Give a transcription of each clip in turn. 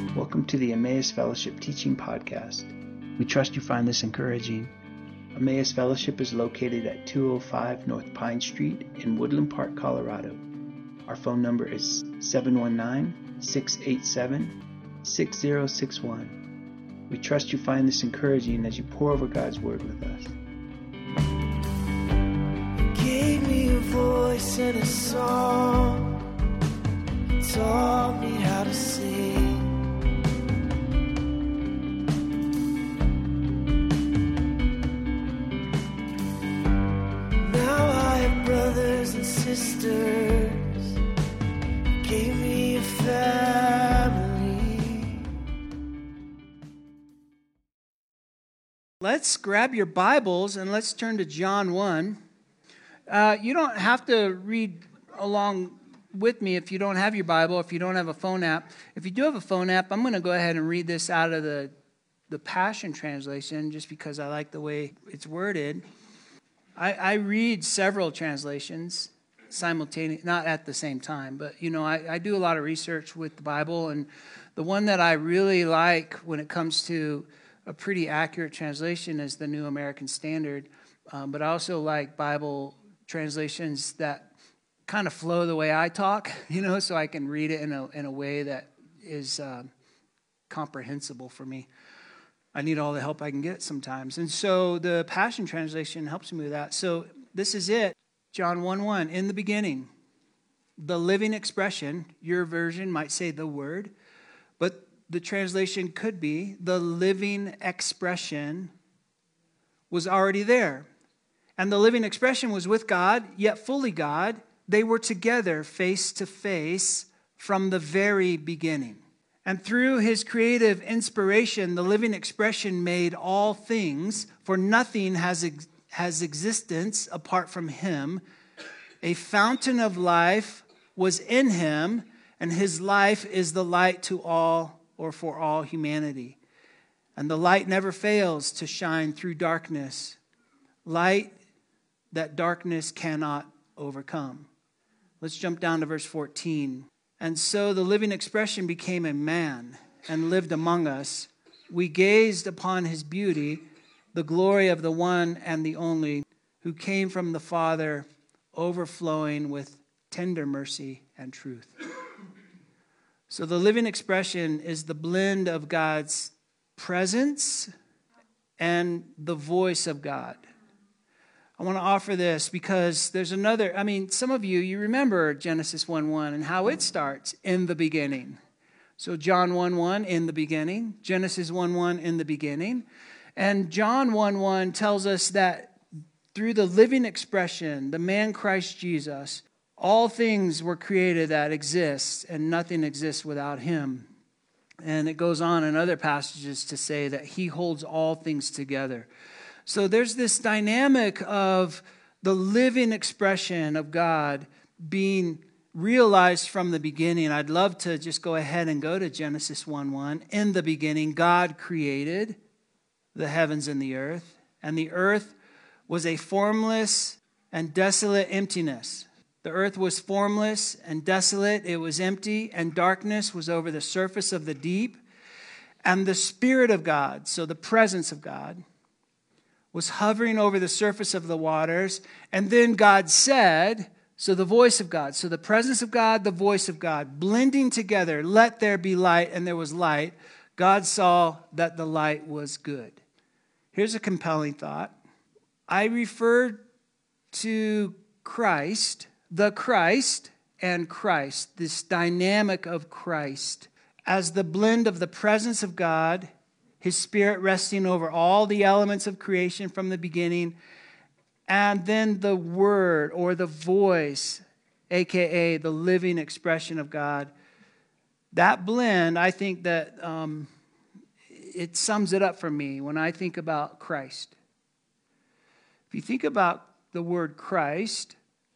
Welcome to the Emmaus Fellowship Teaching Podcast. We trust you find this encouraging. Emmaus Fellowship is located at 205 North Pine Street in Woodland Park, Colorado. Our phone number is 719-687-6061. We trust you find this encouraging as you pour over God's Word with us. Gave me a voice and a song, taught me how to sing. Brothers and sisters, gave me a family. Let's grab your Bibles and let's turn to John 1. You don't have to read along with me if you don't have your Bible, if you don't have a phone app. If you do have a phone app, I'm going to go ahead and read this out of the Passion Translation just because I like the way it's worded. I read several translations simultaneously, not at the same time, but, I do a lot of research with the Bible, and the one that I really like when it comes to a pretty accurate translation is the New American Standard, but I also like Bible translations that kind of flow the way I talk, so I can read it in a way that is comprehensible for me. I need all the help I can get sometimes. And so the Passion Translation helps me with that. So this is it. John 1:1, in the beginning, the living expression, your version might say the Word, but the translation could be the living expression was already there. And the living expression was with God, yet fully God. They were together face to face from the very beginning. And through his creative inspiration, the living expression made all things, for nothing has existence apart from him. A fountain of life was in him, and his life is the light to all, or for all humanity. And the light never fails to shine through darkness, light that darkness cannot overcome. Let's jump down to verse 14. And so the living expression became a man and lived among us. We gazed upon his beauty, the glory of the one and the only, who came from the Father, overflowing with tender mercy and truth. So the living expression is the blend of God's presence and the voice of God. I want to offer this because there's another, some of you remember Genesis 1:1 and how it starts, in the beginning. So John 1:1, in the beginning. Genesis 1:1, in the beginning. And John 1:1 tells us that through the living expression, the man Christ Jesus, all things were created that exist, and nothing exists without him. And it goes on in other passages to say that he holds all things together. So there's this dynamic of the living expression of God being realized from the beginning. I'd love to just go ahead and go to Genesis 1:1. In the beginning, God created the heavens and the earth was a formless and desolate emptiness. The earth was formless and desolate. It was empty, and darkness was over the surface of the deep. And the Spirit of God, so the presence of God, was hovering over the surface of the waters. And then God said, so the voice of God, so the presence of God, the voice of God, blending together, let there be light, and there was light. God saw that the light was good. Here's a compelling thought. I referred to Christ, the Christ, and Christ, this dynamic of Christ, as the blend of the presence of God, his Spirit resting over all the elements of creation from the beginning, and then the Word or the voice, a.k.a. the living expression of God. That blend, I think that it sums it up for me when I think about Christ. If you think about the word Christ,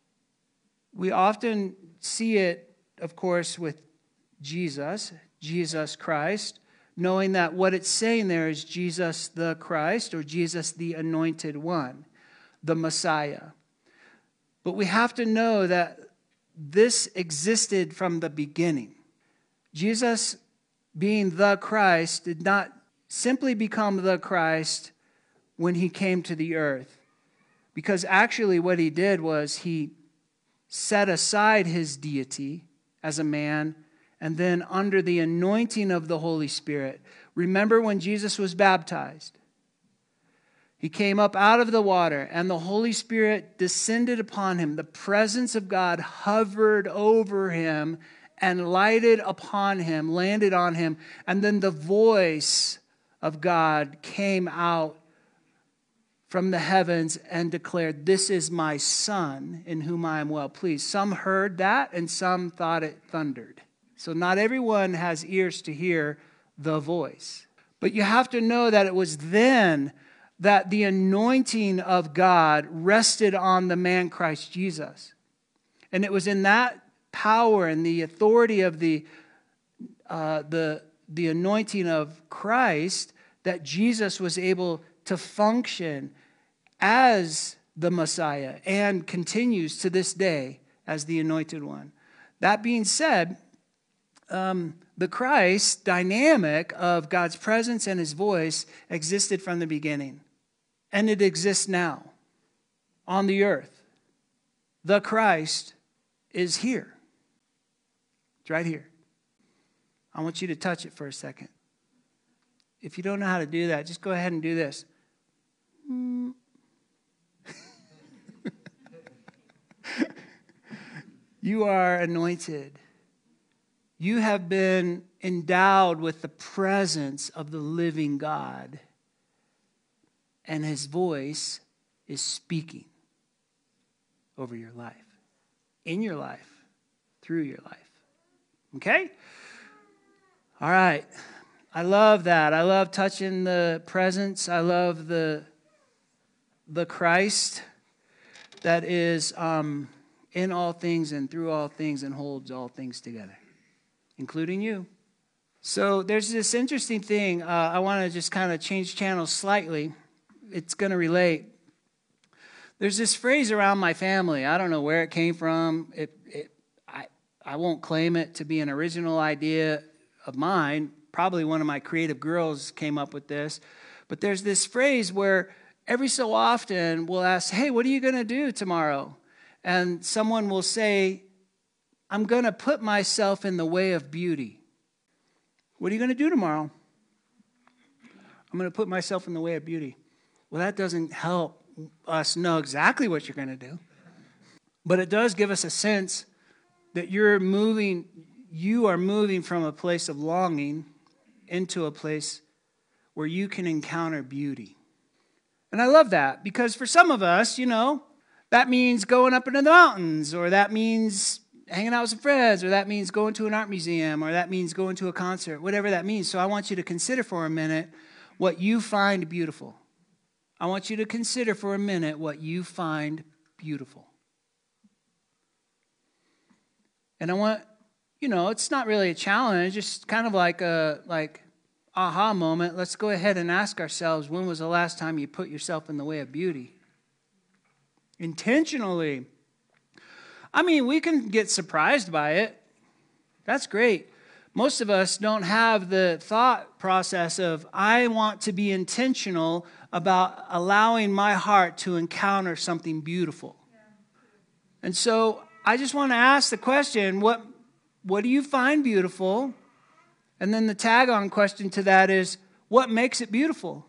we often see it, of course, with Jesus Christ, knowing that what it's saying there is Jesus the Christ or Jesus the Anointed One, the Messiah. But we have to know that this existed from the beginning. Jesus being the Christ, did not simply become the Christ when he came to the earth. Because actually what he did was he set aside his deity as a man, and then under the anointing of the Holy Spirit. Remember when Jesus was baptized? He came up out of the water, and the Holy Spirit descended upon him. The presence of God hovered over him and lighted upon him, landed on him. And then the voice of God came out from the heavens and declared, "This is my Son, in whom I am well pleased." Some heard that, and some thought it thundered. So not everyone has ears to hear the voice. But you have to know that it was then that the anointing of God rested on the man Christ Jesus. And it was in that power and the authority of the anointing of Christ that Jesus was able to function as the Messiah and continues to this day as the anointed one. That being said, the Christ dynamic of God's presence and his voice existed from the beginning. And it exists now on the earth. The Christ is here. It's right here. I want you to touch it for a second. If you don't know how to do that, just go ahead and do this. You are anointed. You have been endowed with the presence of the living God. And his voice is speaking over your life, in your life, through your life. Okay? All right. I love that. I love touching the presence. I love the Christ that is in all things and through all things and holds all things together, including you. So there's this interesting thing. I want to just kind of change channels slightly. It's going to relate. There's this phrase around my family. I don't know where it came from. I won't claim it to be an original idea of mine. Probably one of my creative girls came up with this. But there's this phrase where every so often we'll ask, "Hey, what are you going to do tomorrow?" And someone will say, "I'm going to put myself in the way of beauty." What are you going to do tomorrow? "I'm going to put myself in the way of beauty." Well, that doesn't help us know exactly what you're going to do. But it does give us a sense that you are moving from a place of longing into a place where you can encounter beauty. And I love that because for some of us, that means going up into the mountains, or that means hanging out with some friends, or that means going to an art museum, or that means going to a concert, whatever that means. So I want you to consider for a minute what you find beautiful. I want you to consider for a minute what you find beautiful. And I want, it's not really a challenge, just kind of like a aha moment. Let's go ahead and ask ourselves, when was the last time you put yourself in the way of beauty? Intentionally. I mean, we can get surprised by it. That's great. Most of us don't have the thought process of, I want to be intentional about allowing my heart to encounter something beautiful. And so I just want to ask the question, what do you find beautiful? And then the tag-on question to that is, what makes it beautiful?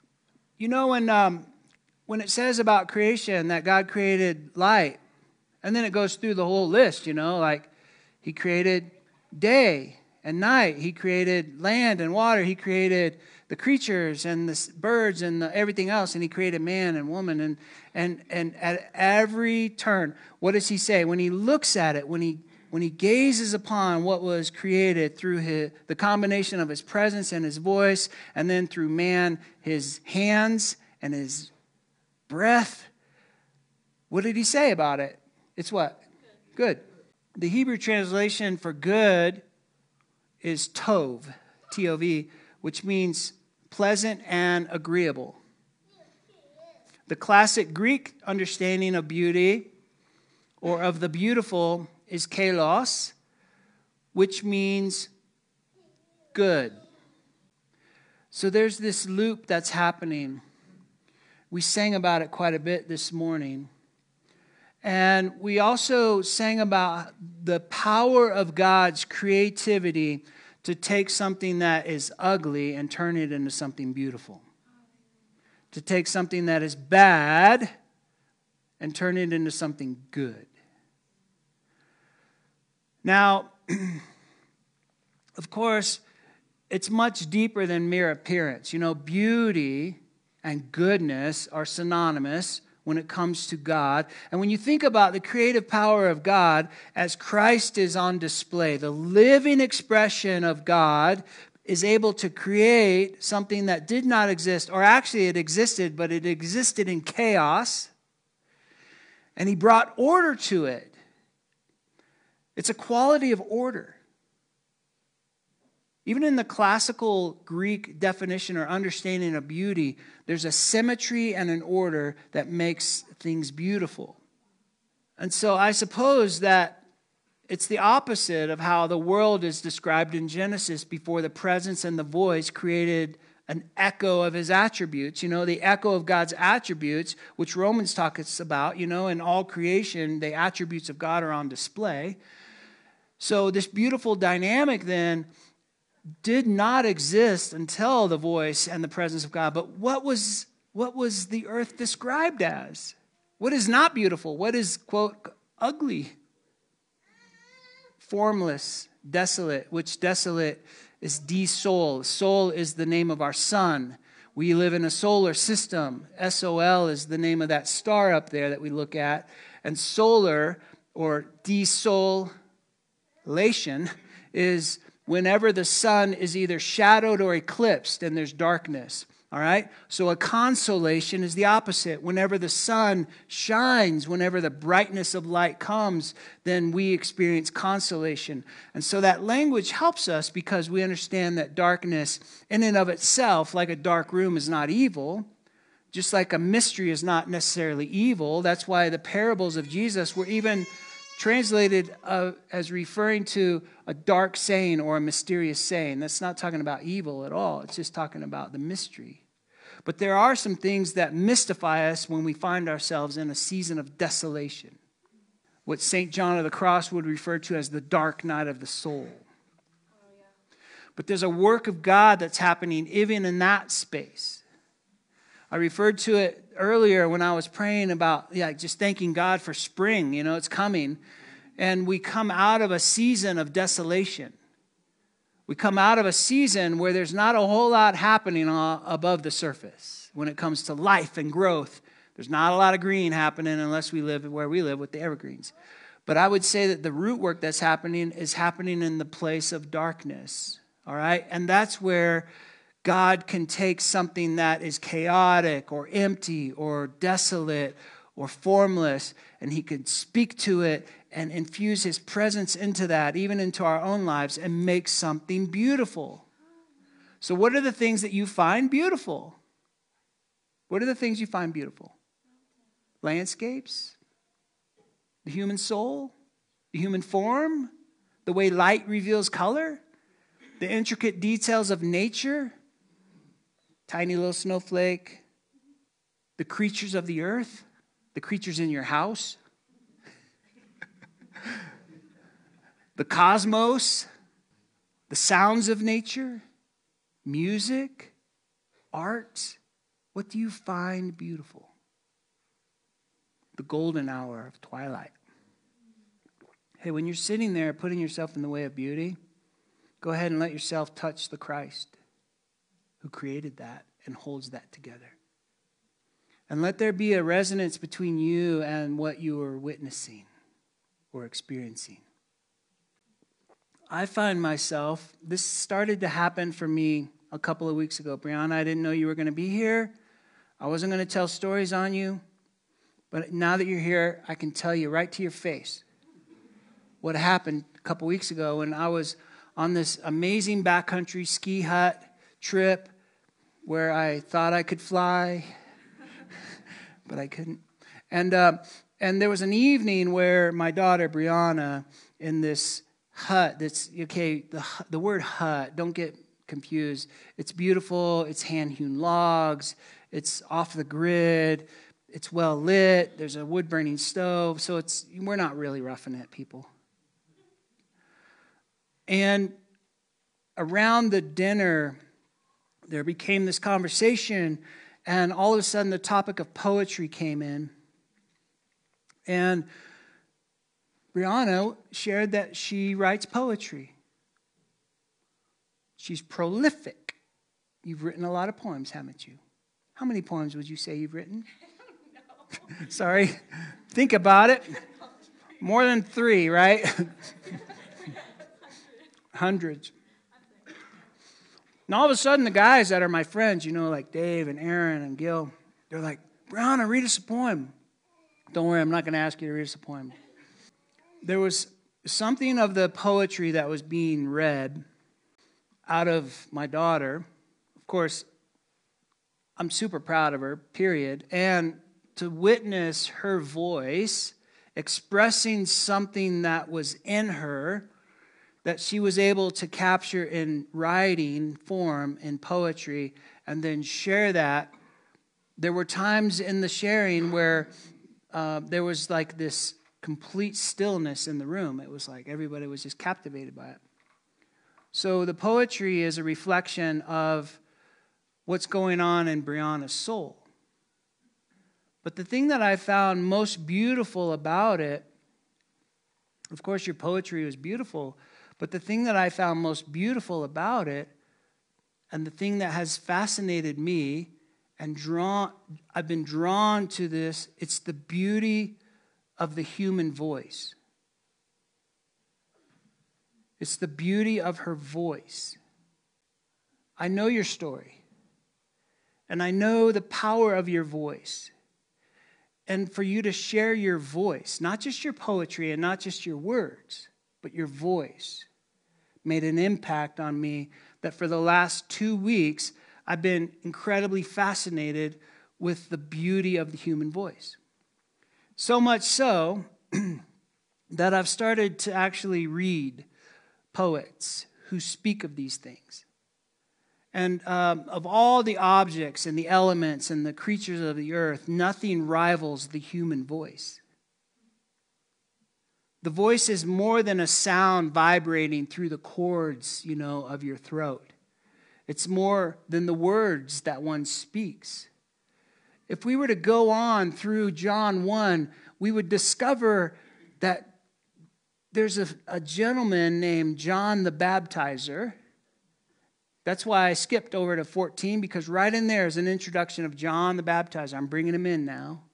When it says about creation that God created light, and then it goes through the whole list, like he created day and night. He created land and water. He created the creatures and the birds and everything else. And he created man and woman. And at every turn, what does he say? When he looks at it, when he gazes upon what was created through the combination of his presence and his voice, and then through man, his hands and his breath, what did he say about it? It's what? Good. The Hebrew translation for good is tov, T-O-V, which means pleasant and agreeable. The classic Greek understanding of beauty or of the beautiful is kalos, which means good. So there's this loop that's happening. We sang about it quite a bit this morning. And we also sang about the power of God's creativity to take something that is ugly and turn it into something beautiful. To take something that is bad and turn it into something good. Now, of course, it's much deeper than mere appearance. You know, beauty and goodness are synonymous when it comes to God. And when you think about the creative power of God as Christ is on display, the living expression of God is able to create something that did not exist, or actually it existed, but it existed in chaos. And he brought order to it. It's a quality of order. Even in the classical Greek definition or understanding of beauty, there's a symmetry and an order that makes things beautiful. And so I suppose that it's the opposite of how the world is described in Genesis before the presence and the voice created an echo of his attributes. You know, the echo of God's attributes, which Romans talks about, you know, in all creation, the attributes of God are on display. So this beautiful dynamic then did not exist until the voice and the presence of God. But what was the earth described as? What is not beautiful? What is, quote, ugly? Formless, desolate, which desolate is D-Sol. Sol is the name of our sun. We live in a solar system. SOL is the name of that star up there that we look at. And solar, or desolation, is whenever the sun is either shadowed or eclipsed and there's darkness. All right? So a consolation is the opposite. Whenever the sun shines, whenever the brightness of light comes, then we experience consolation. And so that language helps us because we understand that darkness in and of itself, like a dark room, is not evil. Just like a mystery is not necessarily evil. That's why the parables of Jesus were even translated as referring to a dark saying or a mysterious saying. That's not talking about evil at all. It's just talking about the mystery. But there are some things that mystify us when we find ourselves in a season of desolation. What St. John of the Cross would refer to as the dark night of the soul. But there's a work of God that's happening even in that space. I referred to it earlier when I was praying about just thanking God for spring. You know, it's coming. And we come out of a season of desolation. We come out of a season where there's not a whole lot happening above the surface. When it comes to life and growth, there's not a lot of green happening unless we live where we live with the evergreens. But I would say that the root work that's happening is happening in the place of darkness. All right? And that's where God can take something that is chaotic or empty or desolate or formless, and he can speak to it and infuse his presence into that, even into our own lives, and make something beautiful. So what are the things that you find beautiful? What are the things you find beautiful? Landscapes? The human soul? The human form? The way light reveals color? The intricate details of nature? Tiny little snowflake, the creatures of the earth, the creatures in your house, the cosmos, the sounds of nature, music, art. What do you find beautiful? The golden hour of twilight. Hey, when you're sitting there putting yourself in the way of beauty, go ahead and let yourself touch the Christ who created that and holds that together. And let there be a resonance between you and what you are witnessing or experiencing. I find myself, this started to happen for me a couple of weeks ago. Brianna, I didn't know you were going to be here. I wasn't going to tell stories on you. But now that you're here, I can tell you right to your face what happened a couple weeks ago when I was on this amazing backcountry ski hut trip where I thought I could fly, but I couldn't. And there was an evening where my daughter, Brianna, in this hut, that's, okay, the word hut, don't get confused. It's beautiful. It's hand-hewn logs. It's off the grid. It's well lit. There's a wood-burning stove. So we're not really roughing it, people. And around the dinner, there became this conversation, and all of a sudden the topic of poetry came in. And Brianna shared that she writes poetry. She's prolific. You've written a lot of poems, haven't you? How many poems would you say you've written? No. Sorry. Think about it. More than 3, right? Hundreds. And all of a sudden, the guys that are my friends, like Dave and Aaron and Gil, they're like, Brianna, read us a poem. Don't worry, I'm not going to ask you to read us a poem. There was something of the poetry that was being read out of my daughter. Of course, I'm super proud of her, period. And to witness her voice expressing something that was in her that she was able to capture in writing form, in poetry, and then share that. There were times in the sharing where there was like this complete stillness in the room. It was like everybody was just captivated by it. So the poetry is a reflection of what's going on in Brianna's soul. But the thing that I found most beautiful about it, of course your poetry was beautiful, but the thing that I found most beautiful about it, and the thing that has fascinated me and I've been drawn to this, it's the beauty of the human voice. It's the beauty of her voice. I know your story, and I know the power of your voice. And for you to share your voice, not just your poetry and not just your words, but your voice, made an impact on me that for the last 2 weeks, I've been incredibly fascinated with the beauty of the human voice. So much so that I've started to actually read poets who speak of these things. And of all the objects and the elements and the creatures of the earth, nothing rivals the human voice. The voice is more than a sound vibrating through the cords, of your throat. It's more than the words that one speaks. If we were to go on through John 1, we would discover that there's a gentleman named John the Baptizer. That's why I skipped over to 14, because right in there is an introduction of John the Baptizer. I'm bringing him in now.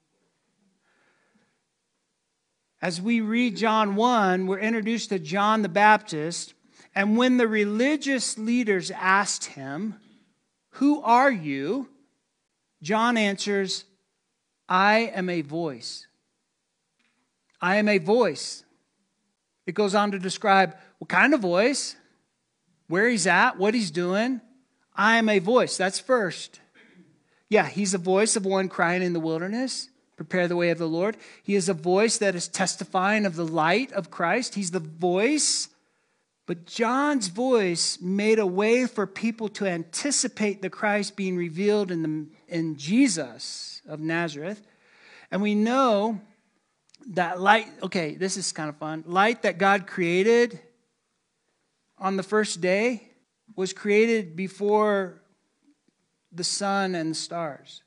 As we read John 1, we're introduced to John the Baptist. And when the religious leaders asked him, "Who are you?" John answers, "I am a voice." I am a voice. It goes on to describe what kind of voice, where he's at, what he's doing. I am a voice. That's first. Yeah, he's a voice of one crying in the wilderness, "Prepare the way of the Lord." He is a voice that is testifying of the light of Christ. He's the voice. But John's voice made a way for people to anticipate the Christ being revealed in Jesus of Nazareth. And we know that light, okay, this is kind of fun. Light that God created on the first day was created before the sun and the stars.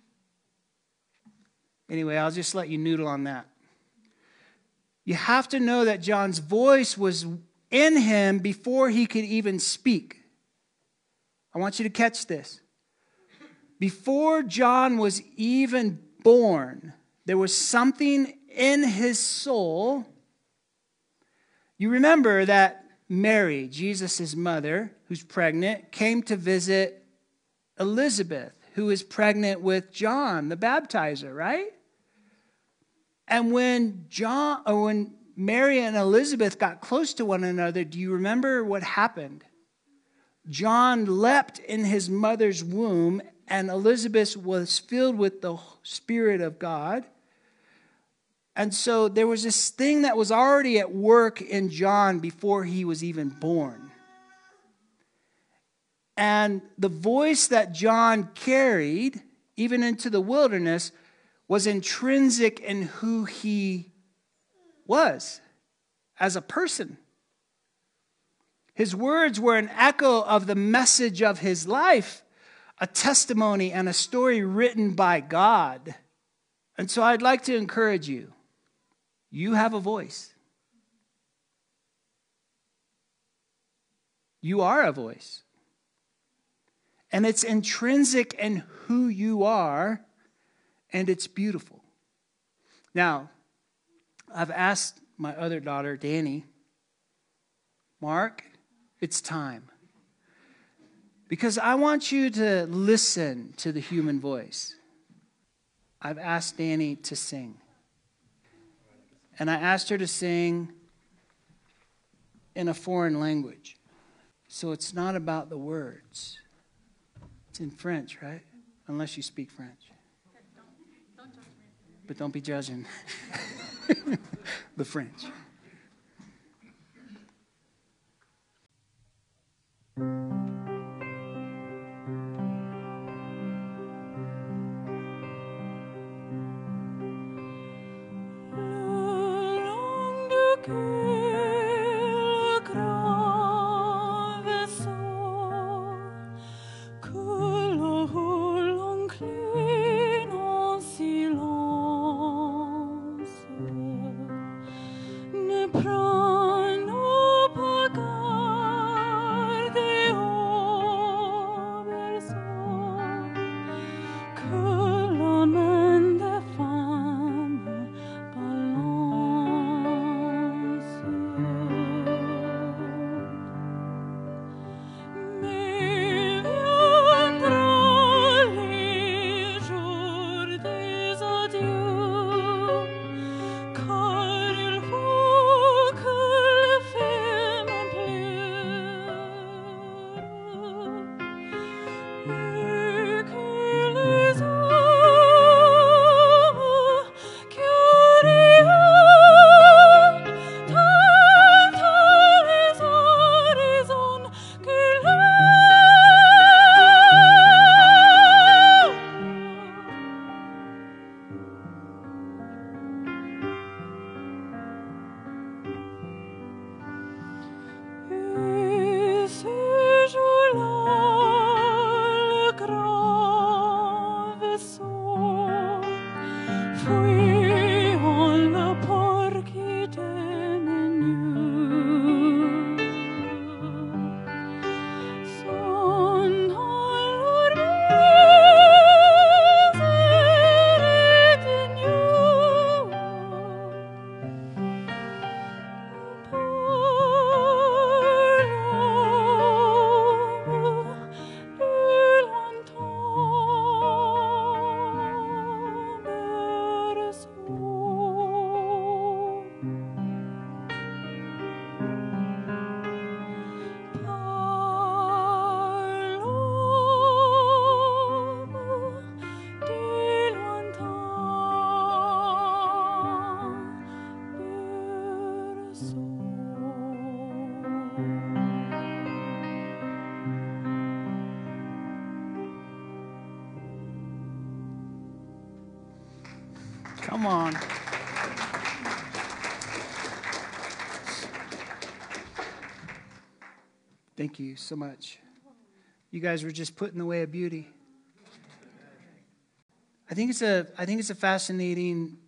Anyway, I'll just let you noodle on that. You have to know that John's voice was in him before he could even speak. I want you to catch this. Before John was even born, there was something in his soul. You remember that Mary, Jesus' mother, who's pregnant, came to visit Elizabeth, who is pregnant with John the Baptizer, right? And when Mary and Elizabeth got close to one another, do you remember what happened? John leapt in his mother's womb, and Elizabeth was filled with the Spirit of God. And so there was this thing that was already at work in John before he was even born. And the voice that John carried, even into the wilderness, was intrinsic in who he was as a person. His words were an echo of the message of his life, a testimony and a story written by God. And so I'd like to encourage you. You have a voice. You are a voice. And it's intrinsic in who you are, and it's beautiful. Now, I've asked my other daughter, Danny, Mark, it's time. Because I want you to listen to the human voice. I've asked Danny to sing. And I asked her to sing in a foreign language. So it's not about the words. It's in French, right? Unless you speak French. But don't be judging the French. Come on. Thank you so much. You guys were just put in the way of beauty. I think it's a fascinating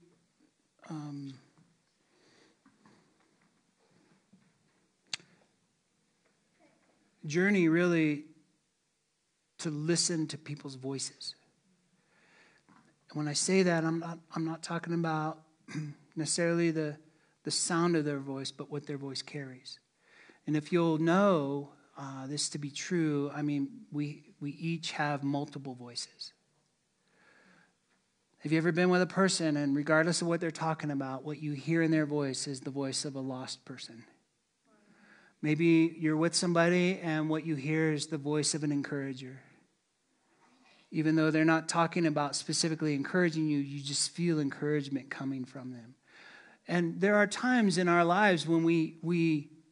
journey, really, to listen to people's voices. And when I say that, I'm not talking about necessarily the sound of their voice, but what their voice carries. And if you'll know this to be true, I mean, we each have multiple voices. Have you ever been with a person, and regardless of what they're talking about, what you hear in their voice is the voice of a lost person? Maybe you're with somebody, and what you hear is the voice of an encourager. Even though they're not talking about specifically encouraging you, you just feel encouragement coming from them. And there are times in our lives when we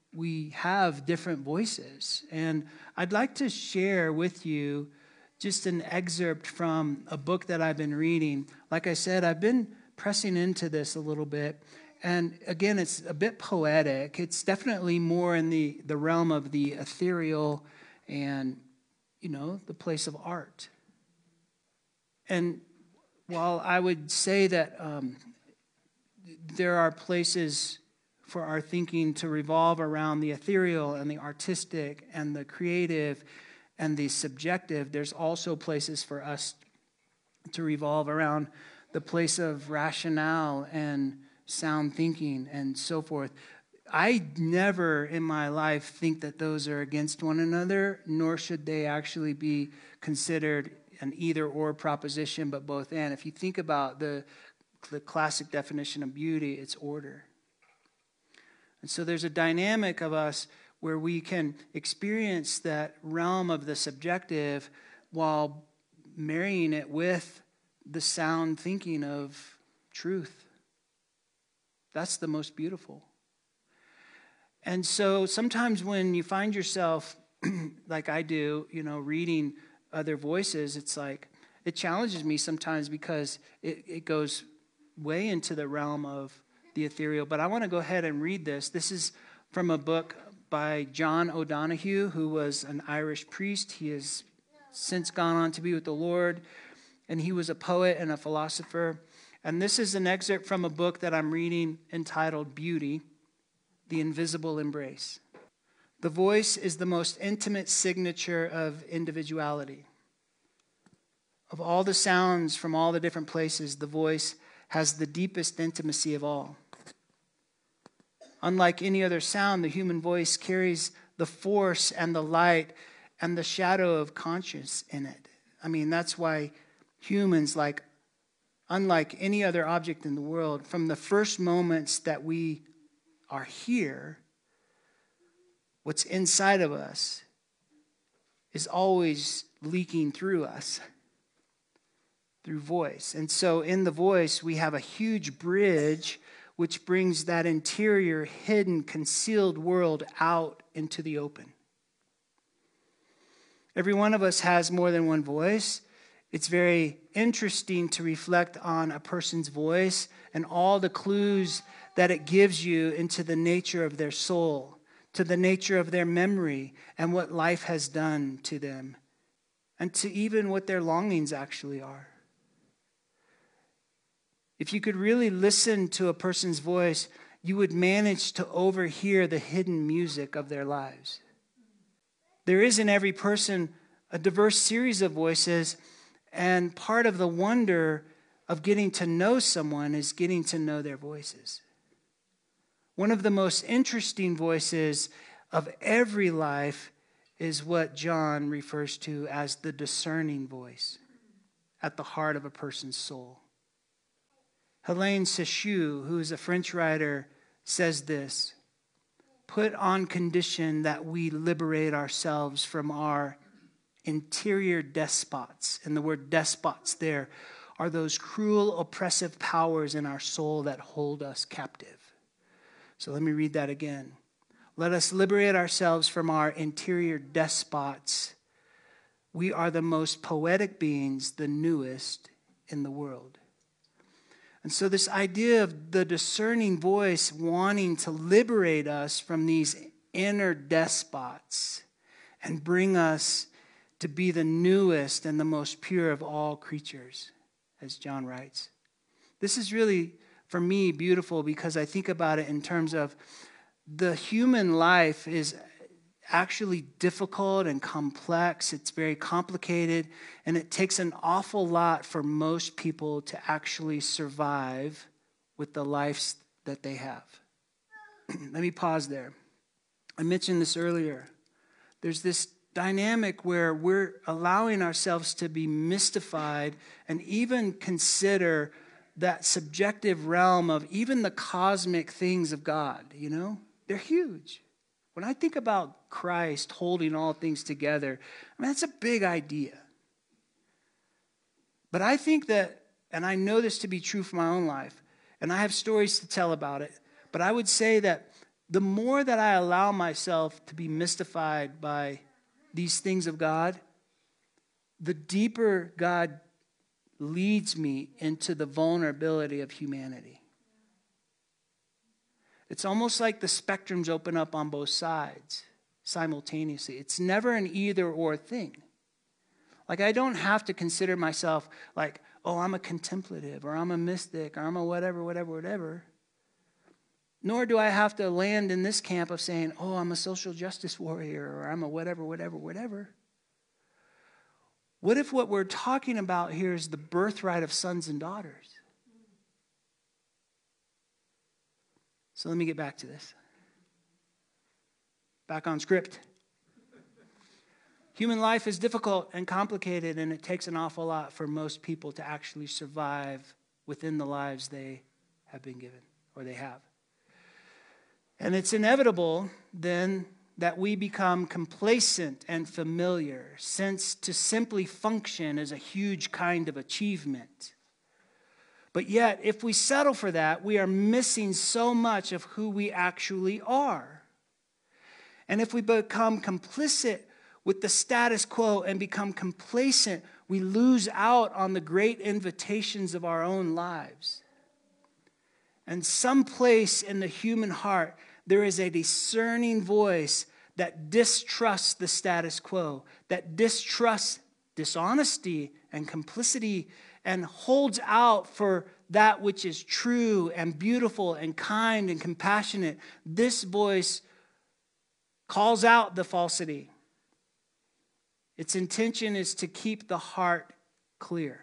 we have different voices. And I'd like to share with you just an excerpt from a book that I've been reading. Like I said, I've been pressing into this a little bit. And again, it's a bit poetic. It's definitely more in the realm of the ethereal and, the place of art. And while I would say that there are places for our thinking to revolve around the ethereal and the artistic and the creative and the subjective, there's also places for us to revolve around the place of rationale and sound thinking and so forth. I never in my life think that those are against one another, nor should they actually be considered an either-or proposition, but both and. If you think about the classic definition of beauty, it's order. And so there's a dynamic of us where we can experience that realm of the subjective while marrying it with the sound thinking of truth. That's the most beautiful. And so sometimes when you find yourself, like I do, reading other voices, it's like, it challenges me sometimes because it goes way into the realm of the ethereal. But I want to go ahead and read this. This is from a book by John O'Donohue, who was an Irish priest. He has since gone on to be with the Lord, and he was a poet and a philosopher. And this is an excerpt from a book that I'm reading entitled Beauty, The Invisible Embrace. The voice is the most intimate signature of individuality. Of all the sounds from all the different places, the voice has the deepest intimacy of all. Unlike any other sound, the human voice carries the force and the light and the shadow of conscience in it. I mean, that's why humans, unlike any other object in the world, from the first moments that we are here, what's inside of us is always leaking through us, through voice. And so in the voice, we have a huge bridge which brings that interior, hidden, concealed world out into the open. Every one of us has more than one voice. It's very interesting to reflect on a person's voice and all the clues that it gives you into the nature of their soul, to the nature of their memory and what life has done to them, and to even what their longings actually are. If you could really listen to a person's voice, you would manage to overhear the hidden music of their lives. There is in every person a diverse series of voices, and part of the wonder of getting to know someone is getting to know their voices. One of the most interesting voices of every life is what John refers to as the discerning voice at the heart of a person's soul. Helene Cixous, who is a French writer, says this: "Put on condition that we liberate ourselves from our interior despots." And the word despots there are those cruel, oppressive powers in our soul that hold us captive. So let me read that again. Let us liberate ourselves from our interior despots. We are the most poetic beings, the newest in the world. And so this idea of the discerning voice wanting to liberate us from these inner despots and bring us to be the newest and the most pure of all creatures, as John writes. This is really, for me, beautiful because I think about it in terms of the human life is actually difficult and complex. It's very complicated, and it takes an awful lot for most people to actually survive with the lives that they have. Let me pause there. I mentioned this earlier. There's this dynamic where we're allowing ourselves to be mystified and even consider that subjective realm of even the cosmic things of God, They're huge. When I think about Christ holding all things together, that's a big idea. But I think that, and I know this to be true for my own life, and I have stories to tell about it, but I would say that the more that I allow myself to be mystified by these things of God, the deeper God leads me into the vulnerability of humanity. It's almost like the spectrums open up on both sides simultaneously. It's never an either or thing. Like, I don't have to consider myself like, oh, I'm a contemplative, or I'm a mystic, or I'm a whatever. Nor do I have to land in this camp of saying, oh, I'm a social justice warrior, or I'm a whatever. What if what we're talking about here is the birthright of sons and daughters? So let me get back to this. Back on script. Human life is difficult and complicated, and it takes an awful lot for most people to actually survive within the lives they have been given, or they have. And it's inevitable, then, that we become complacent and familiar, since to simply function is a huge kind of achievement. But yet, if we settle for that, we are missing so much of who we actually are. And if we become complicit with the status quo and become complacent, we lose out on the great invitations of our own lives. And someplace in the human heart, there is a discerning voice that distrusts the status quo, that distrusts dishonesty and complicity, and holds out for that which is true and beautiful and kind and compassionate. This voice calls out the falsity. Its intention is to keep the heart clear.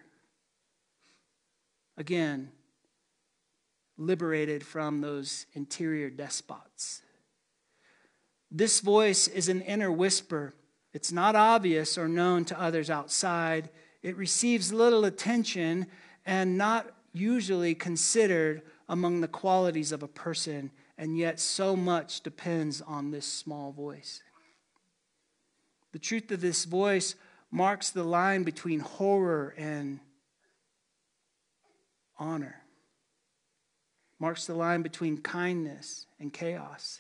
Again, liberated from those interior despots. This voice is an inner whisper. It's not obvious or known to others outside. It receives little attention and not usually considered among the qualities of a person, and yet so much depends on this small voice. The truth of this voice marks the line between horror and honor. Marks the line between kindness and chaos.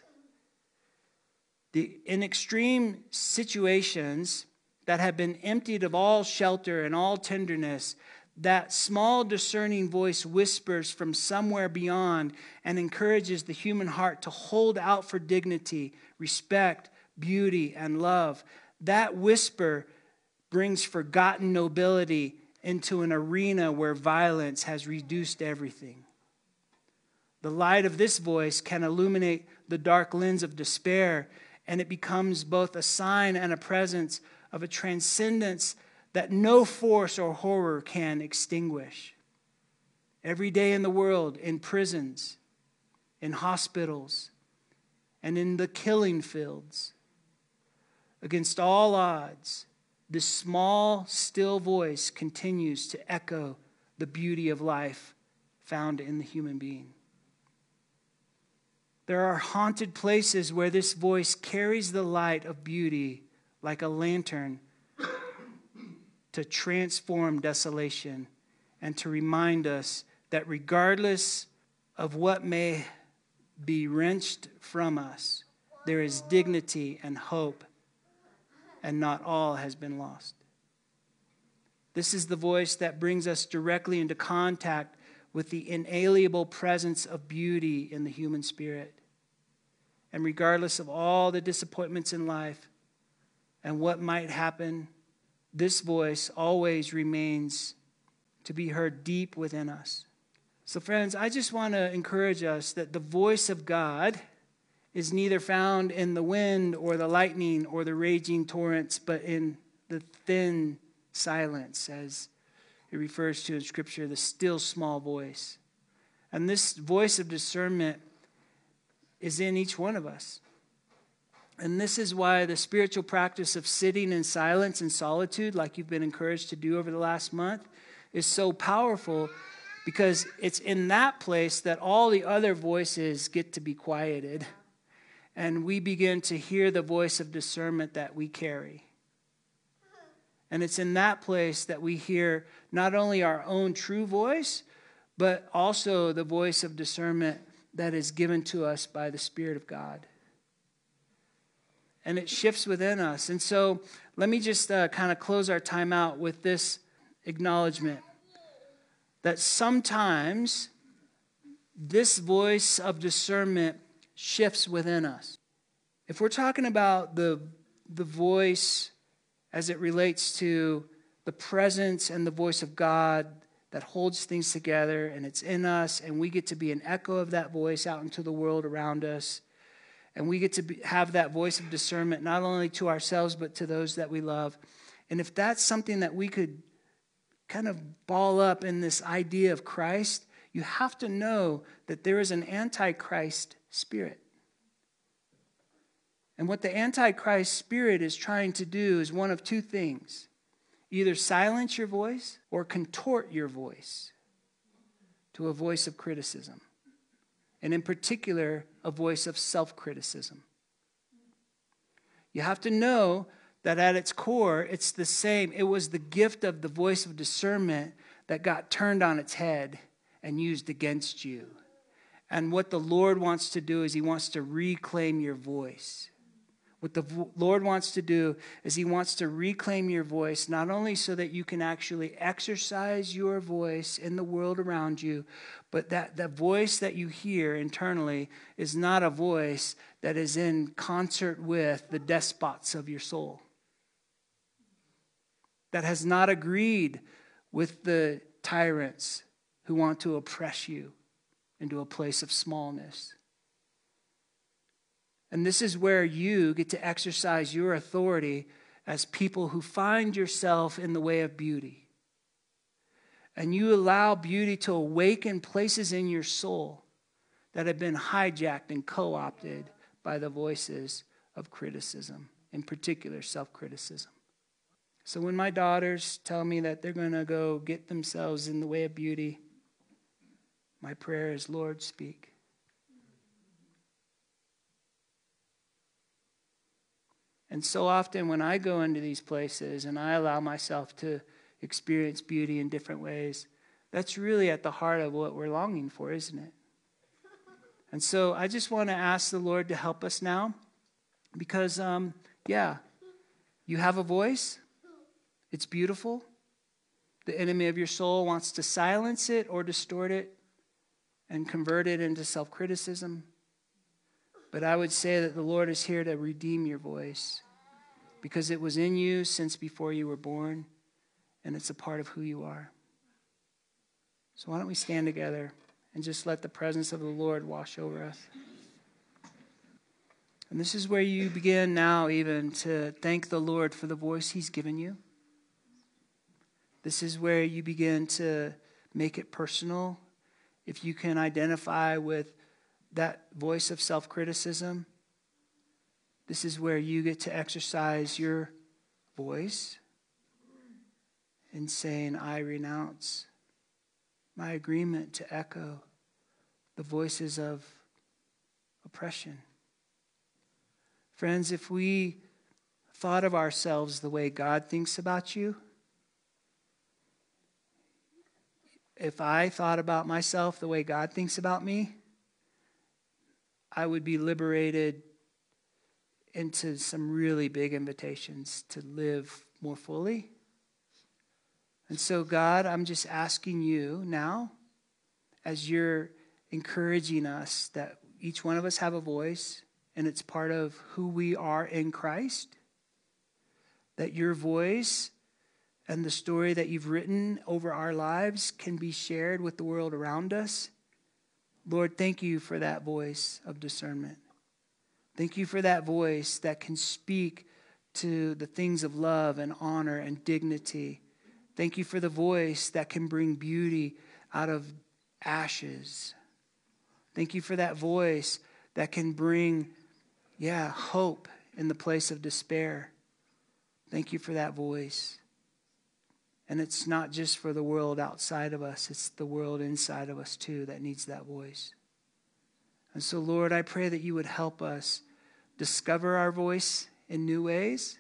In extreme situations that have been emptied of all shelter and all tenderness, that small discerning voice whispers from somewhere beyond and encourages the human heart to hold out for dignity, respect, beauty, and love. That whisper brings forgotten nobility into an arena where violence has reduced everything. The light of this voice can illuminate the dark lens of despair, and it becomes both a sign and a presence of a transcendence that no force or horror can extinguish. Every day in the world, in prisons, in hospitals, and in the killing fields, against all odds, this small, still voice continues to echo the beauty of life found in the human being. There are haunted places where this voice carries the light of beauty like a lantern to transform desolation and to remind us that regardless of what may be wrenched from us, there is dignity and hope, and not all has been lost. This is the voice that brings us directly into contact with the inalienable presence of beauty in the human spirit. And regardless of all the disappointments in life and what might happen, this voice always remains to be heard deep within us. So friends, I just want to encourage us that the voice of God is neither found in the wind or the lightning or the raging torrents, but in the thin silence, as it refers to in Scripture, the still small voice. And this voice of discernment is in each one of us. And this is why the spiritual practice of sitting in silence and solitude, like you've been encouraged to do over the last month, is so powerful, because it's in that place that all the other voices get to be quieted. And we begin to hear the voice of discernment that we carry. And it's in that place that we hear not only our own true voice, but also the voice of discernment that is given to us by the Spirit of God. And it shifts within us. And so let me just kind of close our time out with this acknowledgement that sometimes this voice of discernment shifts within us. If we're talking about the voice as it relates to the presence and the voice of God that holds things together and it's in us and we get to be an echo of that voice out into the world around us, and we get to have that voice of discernment not only to ourselves but to those that we love. And if that's something that we could kind of ball up in this idea of Christ, you have to know that there is an antichrist spirit. And what the antichrist spirit is trying to do is one of two things. Either silence your voice or contort your voice to a voice of criticism. And in particular, a voice of self-criticism. You have to know that at its core, it's the same. It was the gift of the voice of discernment that got turned on its head and used against you. And what the Lord wants to do is he wants to reclaim your voice. What the Lord wants to do is he wants to reclaim your voice, not only so that you can actually exercise your voice in the world around you, but that the voice that you hear internally is not a voice that is in concert with the despots of your soul, that has not agreed with the tyrants who want to oppress you into a place of smallness. And this is where you get to exercise your authority as people who find yourself in the way of beauty. And you allow beauty to awaken places in your soul that have been hijacked and co-opted by the voices of criticism, in particular self-criticism. So when my daughters tell me that they're going to go get themselves in the way of beauty, my prayer is, Lord, speak. And so often when I go into these places and I allow myself to experience beauty in different ways, that's really at the heart of what we're longing for, isn't it? And so I just want to ask the Lord to help us now because, you have a voice. It's beautiful. The enemy of your soul wants to silence it or distort it and convert it into self-criticism. But I would say that the Lord is here to redeem your voice because it was in you since before you were born, and it's a part of who you are. So why don't we stand together and just let the presence of the Lord wash over us. And this is where you begin now even to thank the Lord for the voice he's given you. This is where you begin to make it personal. If you can identify with that voice of self-criticism, this is where you get to exercise your voice in saying, I renounce my agreement to echo the voices of oppression. Friends, if we thought of ourselves the way God thinks about you, if I thought about myself the way God thinks about me, I would be liberated into some really big invitations to live more fully. And so, God, I'm just asking you now, as you're encouraging us that each one of us have a voice, and it's part of who we are in Christ, that your voice and the story that you've written over our lives can be shared with the world around us. Lord, thank you for that voice of discernment. Thank you for that voice that can speak to the things of love and honor and dignity. Thank you for the voice that can bring beauty out of ashes. Thank you for that voice that can bring, hope in the place of despair. Thank you for that voice. And it's not just for the world outside of us, it's the world inside of us too that needs that voice. And so, Lord, I pray that you would help us discover our voice in new ways.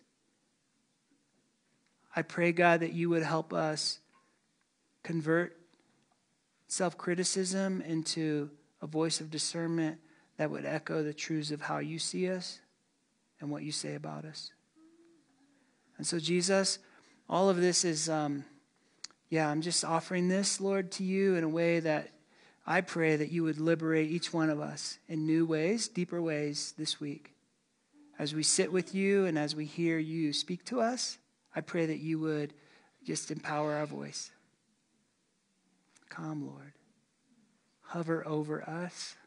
I pray, God, that you would help us convert self-criticism into a voice of discernment that would echo the truths of how you see us and what you say about us. And so, Jesus, all of this is, I'm just offering this, Lord, to you in a way that I pray that you would liberate each one of us in new ways, deeper ways this week. As we sit with you and as we hear you speak to us, I pray that you would just empower our voice. Come, Lord. Hover over us.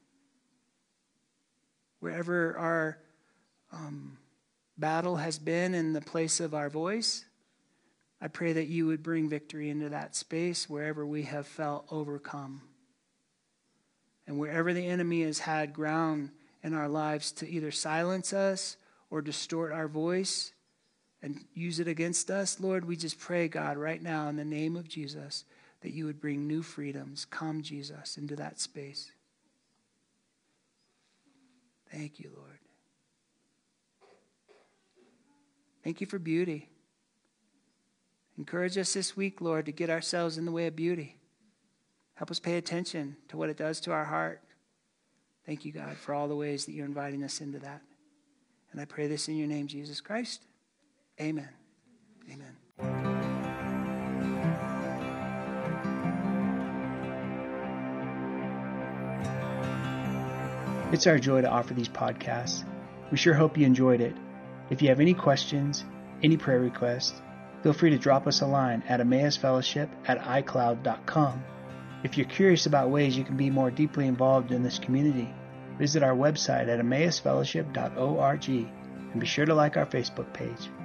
Wherever our battle has been in the place of our voice, I pray that you would bring victory into that space wherever we have felt overcome. And wherever the enemy has had ground in our lives to either silence us or distort our voice and use it against us, Lord, we just pray, God, right now in the name of Jesus, that you would bring new freedoms. Come, Jesus, into that space. Thank you, Lord. Thank you for beauty. Encourage us this week, Lord, to get ourselves in the way of beauty. Help us pay attention to what it does to our heart. Thank you, God, for all the ways that you're inviting us into that. And I pray this in your name, Jesus Christ. Amen. Amen. It's our joy to offer these podcasts. We sure hope you enjoyed it. If you have any questions, any prayer requests, feel free to drop us a line at emmausfellowship@icloud.com. If you're curious about ways you can be more deeply involved in this community, visit our website at emmausfellowship.org and be sure to like our Facebook page.